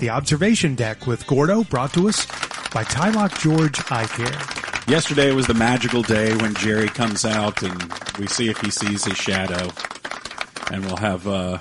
The Observation Deck with Gordo, brought to us by Tylock George Eye Care. Yesterday was the magical day when Jerry comes out and we see if he sees his shadow. And we'll have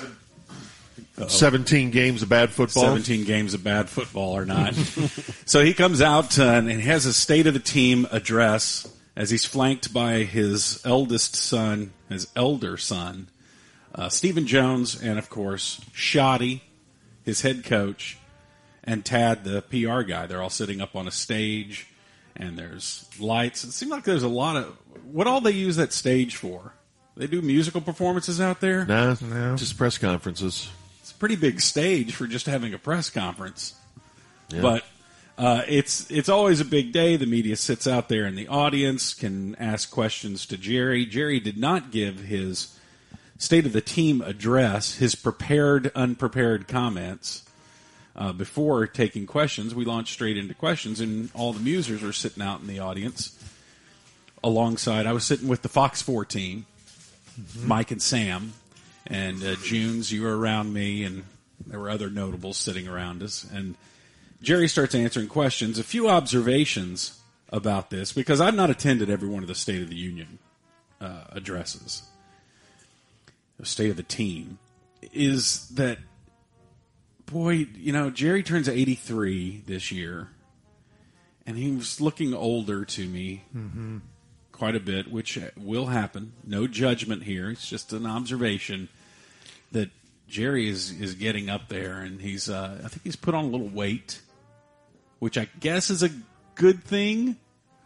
17 games of bad football. 17 games of bad football or not. So he comes out and he has a State of the Team address as he's flanked by his eldest son, his elder son, Stephen Jones, and, of course, Shoddy, his head coach, and Tad, the PR guy. They're all sitting up on a stage, and there's lights. It seems like there's a lot of... What all they use that stage for? They do musical performances out there? No, just press conferences. It's a pretty big stage for just having a press conference. Yeah. But it's always a big day. The media sits out there in the audience, can ask questions to Jerry. Jerry did not give his State of the Team address, his prepared, unprepared comments before taking questions. We launched straight into questions, and all the musers were sitting out in the audience alongside. I was sitting with the Fox 4 team, Mike and Sam, and Junes, you were around me, and there were other notables sitting around us. And Jerry starts answering questions. A few observations about this, because I've not attended every one of the State of the Union addresses. The State of the Team is that, boy, Jerry turns 83 this year, and he was looking older to me quite a bit, which will happen. No judgment here. It's just an observation that Jerry is getting up there, and he's I think he's put on a little weight, which I guess is a good thing.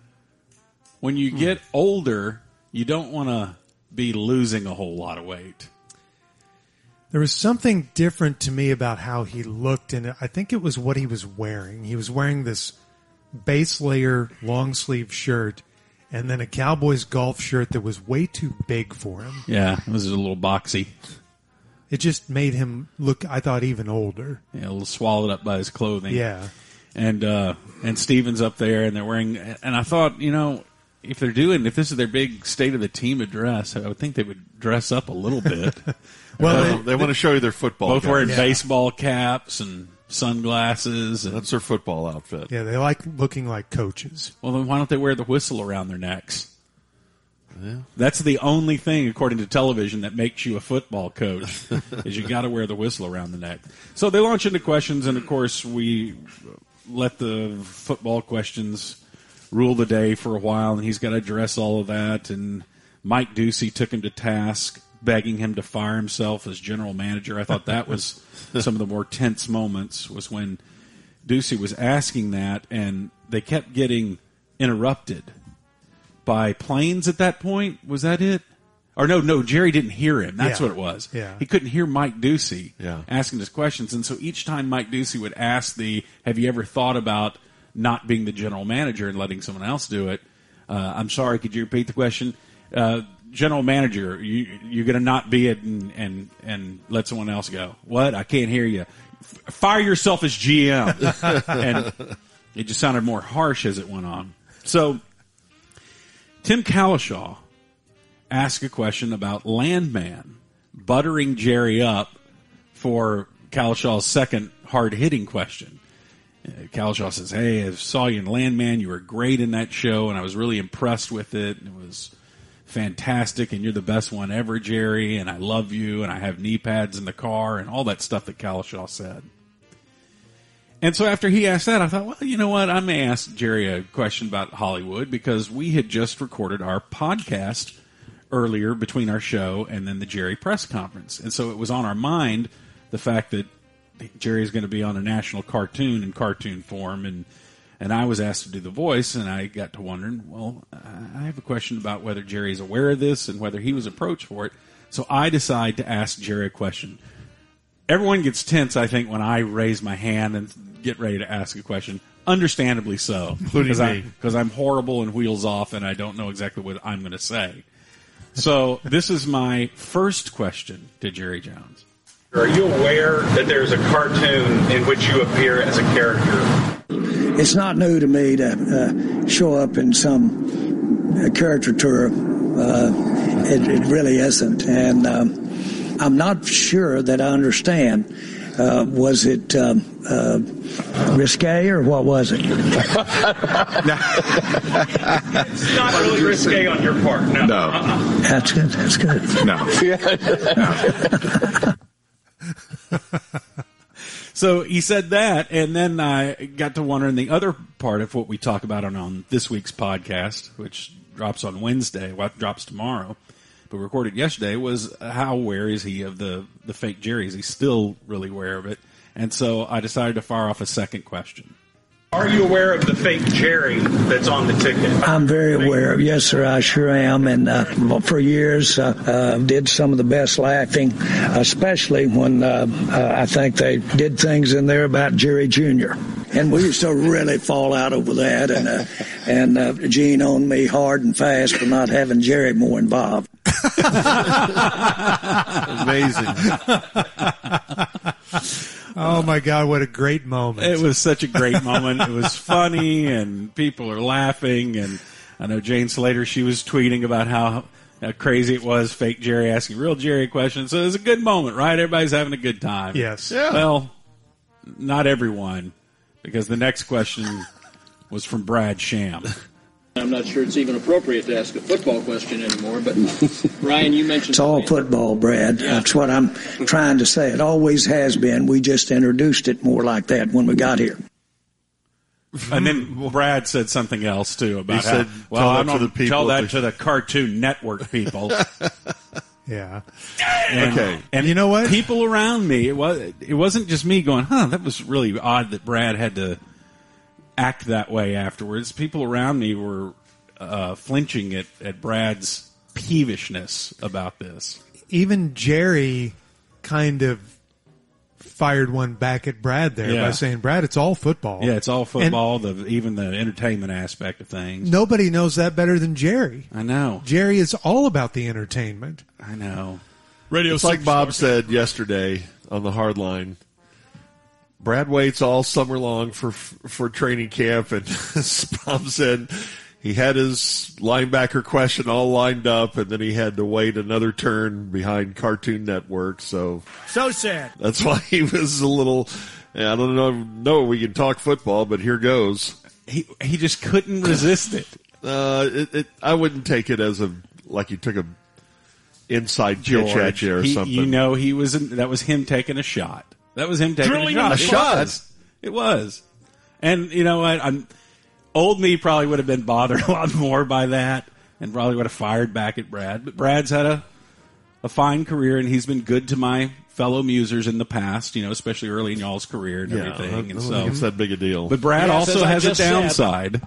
When you get older, you don't want to be losing a whole lot of weight. There was something different to me about how he looked, and I think it was what he was wearing. He was wearing this base layer long sleeve shirt and then a Cowboys golf shirt that was way too big for him. Yeah, it was a little boxy. It just made him look, I thought, even older. Yeah, a little swallowed up by his clothing. Yeah. And Steven's up there, and they're wearing, and I thought, if this is their big State of the Team address, I would think they would dress up a little bit. Well, they want to show you their football. Both wearing baseball caps and sunglasses. And that's their football outfit. Yeah, they like looking like coaches. Well, then why don't they wear the whistle around their necks? Yeah. That's the only thing, according to television, that makes you a football coach, is you got to wear the whistle around the neck. So they launch into questions, and, of course, we let the football questions rule the day for a while, and he's got to address all of that. And Mike Ducey took him to task, begging him to fire himself as general manager. I thought that was some of the more tense moments, was when Ducey was asking that, and they kept getting interrupted by planes at that point. Was that it? Or no, Jerry didn't hear him. That's what it was. Yeah. He couldn't hear Mike Ducey asking his questions. And so each time Mike Ducey would ask have you ever thought about not being the general manager and letting someone else do it? I'm sorry, could you repeat the question? General manager, you're going to not be it and let someone else go. What? I can't hear you. Fire yourself as GM. And it just sounded more harsh as it went on. So Tim Cowlishaw asked a question about Landman buttering Jerry up for Cowlishaw's second hard-hitting question. Cowlishaw says, hey, I saw you in Landman. You were great in that show, and I was really impressed with it. It was fantastic, and you're the best one ever, Jerry, and I love you, and I have knee pads in the car, and all that stuff that Cowlishaw said. And so after he asked that, I thought, well, you know what? I may ask Jerry a question about Hollywood, because we had just recorded our podcast earlier between our show and then the Jerry press conference. And so it was on our mind, the fact that Jerry is going to be on a national cartoon in cartoon form, and I was asked to do the voice, and I got to wondering, well, I have a question about whether Jerry is aware of this and whether he was approached for it. So I decide to ask Jerry a question. Everyone gets tense, I think, when I raise my hand and get ready to ask a question. Understandably so. Including me. Because I'm horrible and wheels off, and I don't know exactly what I'm going to say. So this is my first question to Jerry Jones. Are you aware that there's a cartoon in which you appear as a character? It's not new to me to show up in some caricature. It really isn't. And I'm not sure that I understand Was it risque or what was it? It's not really risque on your part. No. That's good. That's good. No. So he said that, and then I got to wondering the other part of what we talk about on this week's podcast, which drops on Wednesday, drops tomorrow, but recorded yesterday, was how aware is he of the fake Jerry? Is he still really aware of it? And so I decided to fire off a second question. Are you aware of the fake Jerry that's on the ticket? I'm very aware of. Yes, sir, I sure am. And for years, did some of the best laughing, especially when I think they did things in there about Jerry Jr. And we used to really fall out over that. And Gene owned me hard and fast for not having Jerry more involved. Amazing. Oh, my God, what a great moment. It was such a great moment. It was funny, and people are laughing. And I know Jane Slater, she was tweeting about how crazy it was, fake Jerry asking real Jerry questions. So it was a good moment, right? Everybody's having a good time. Yes. Yeah. Well, not everyone, because the next question was from Brad Sham. I'm not sure it's even appropriate to ask a football question anymore, but Ryan, you mentioned... It's all football, Brad. Yeah. That's what I'm trying to say. It always has been. We just introduced it more like that when we got here. And then Brad said something else, too, about he said, I'm going to tell that to the Cartoon Network people. Yeah. And, and you know what? People around me, it wasn't just me going, that was really odd that Brad had to act that way afterwards. People around me were flinching at Brad's peevishness about this. Even Jerry kind of fired one back at Brad there by saying, Brad, it's all football. Yeah, it's all football, even the entertainment aspect of things. Nobody knows that better than Jerry. I know. Jerry is all about the entertainment. I know. It's like Bob said yesterday on the hard line. Brad waits all summer long for training camp, and Bob said he had his linebacker question all lined up, and then he had to wait another turn behind Cartoon Network. So sad. That's why he was a little. I don't know. We can talk football, but here goes. He just couldn't resist it. I wouldn't take it as like he took a inside pitch at you or something. You know, that was him taking a shot. That was him taking a shot. It was. And, you know what? Old me probably would have been bothered a lot more by that and probably would have fired back at Brad. But Brad's had a fine career, and he's been good to my fellow musers in the past, you know, especially early in y'all's career and everything. And so it's that big a deal. But Brad also has a downside.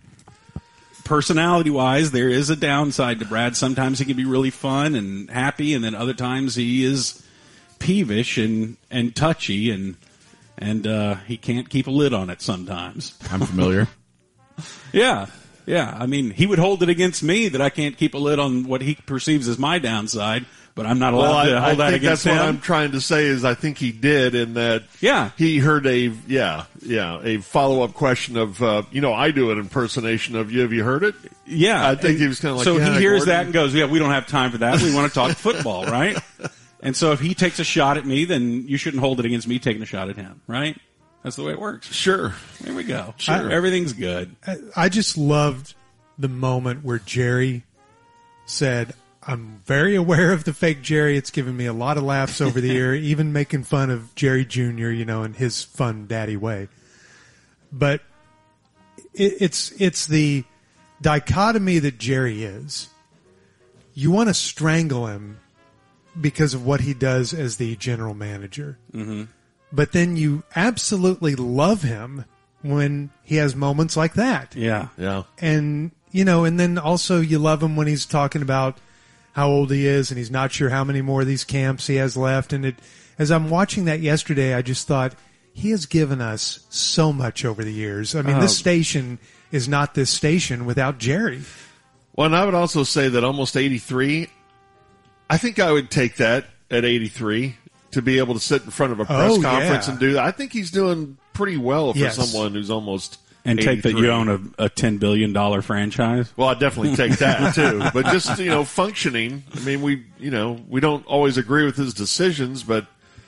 Personality-wise, there is a downside to Brad. Sometimes he can be really fun and happy, and then other times he is peevish and touchy, and he can't keep a lid on it sometimes. I'm familiar. Yeah. I mean, he would hold it against me that I can't keep a lid on what he perceives as my downside, but I'm not allowed to hold that against him. That's what I'm trying to say is I think he did in that he heard a follow-up question of, I do an impersonation of you. Have you heard it? Yeah. I think he was kind of like, so he hears that and goes, we don't have time for that. We want to talk football, right? And so if he takes a shot at me, then you shouldn't hold it against me taking a shot at him, right? That's the way it works. Sure. There we go. Sure. Everything's good. I just loved the moment where Jerry said, I'm very aware of the fake Jerry. It's given me a lot of laughs over the year, even making fun of Jerry Jr., in his fun daddy way. But it's the dichotomy that Jerry is. You want to strangle him because of what he does as the general manager. Mm-hmm. But then you absolutely love him when he has moments like that. Yeah. And, and then also you love him when he's talking about how old he is and he's not sure how many more of these camps he has left. And as I'm watching that yesterday, I just thought he has given us so much over the years. I mean, this station is not this station without Jerry. Well, and I would also say that almost 83, I think I would take that at 83 to be able to sit in front of a press conference and do that. I think he's doing pretty well for someone who's almost and 83. Take that you own a $10 billion franchise. Well, I definitely take that too. But just functioning. I mean, we don't always agree with his decisions, but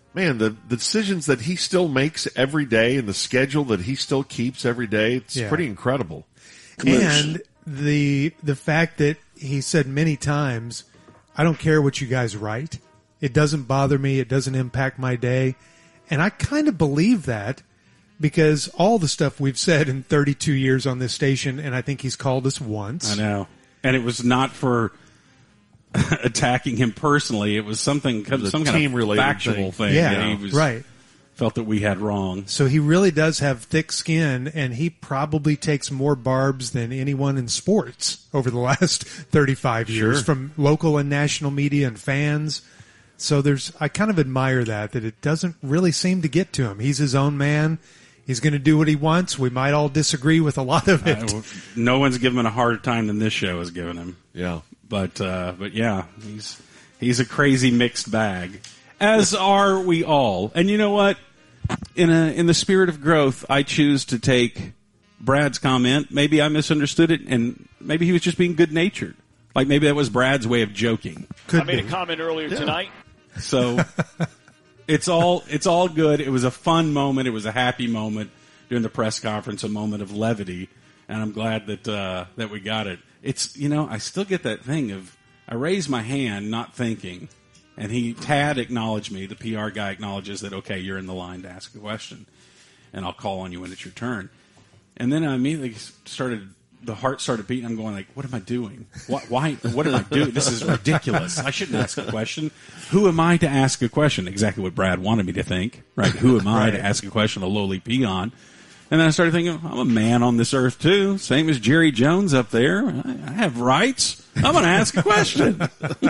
man, the decisions that he still makes every day and the schedule that he still keeps every day, it's pretty incredible. And the fact that he said many times, I don't care what you guys write. It doesn't bother me. It doesn't impact my day. And I kind of believe that because all the stuff we've said in 32 years on this station, and I think he's called us once. I know. And it was not for attacking him personally. It was some kind of factual thing. Yeah, that he right. Felt that we had wrong. So he really does have thick skin, and he probably takes more barbs than anyone in sports over the last 35 years from local and national media and fans. So I kind of admire that it doesn't really seem to get to him. He's his own man. He's going to do what he wants. We might all disagree with a lot of it. No one's given him a harder time than this show has given him. Yeah. But yeah, he's a crazy mixed bag, as are we all. And you know what? In the spirit of growth, I choose to take Brad's comment. Maybe I misunderstood it, and maybe he was just being good-natured. Like maybe that was Brad's way of joking. I made a comment earlier tonight. So it's all good. It was a fun moment. It was a happy moment during the press conference, a moment of levity, and I'm glad that we got it. It's I still get that thing of I raise my hand not thinking, and Tad acknowledged me. The PR guy acknowledges that, okay, you're in the line to ask a question, and I'll call on you when it's your turn. And then I immediately the heart started beating. I'm going like, what am I doing? Why? What am I doing? This is ridiculous. I shouldn't ask a question. Who am I to ask a question? Exactly what Brad wanted me to think, right? Who am I to ask a question, a lowly peon? And then I started thinking, I'm a man on this earth too, same as Jerry Jones up there. I have rights. I'm going to ask a question.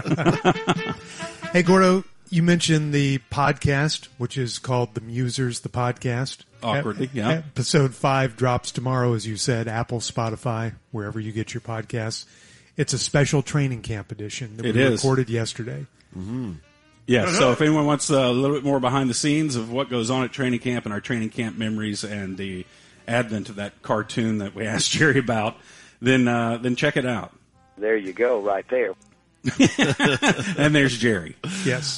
Hey, Gordo, you mentioned the podcast, which is called The Musers, the podcast. Awkwardly, yeah. Episode 5 drops tomorrow, as you said, Apple, Spotify, wherever you get your podcasts. It's a special training camp edition that we recorded yesterday. Mm-hmm. Yeah, so if anyone wants a little bit more behind the scenes of what goes on at training camp and our training camp memories and the advent of that cartoon that we asked Jerry about, then check it out. There you go, right there. And there's Jerry. Yes.